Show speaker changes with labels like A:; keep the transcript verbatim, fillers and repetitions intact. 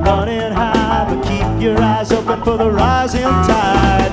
A: running high, but keep your eyes open for the rising tide.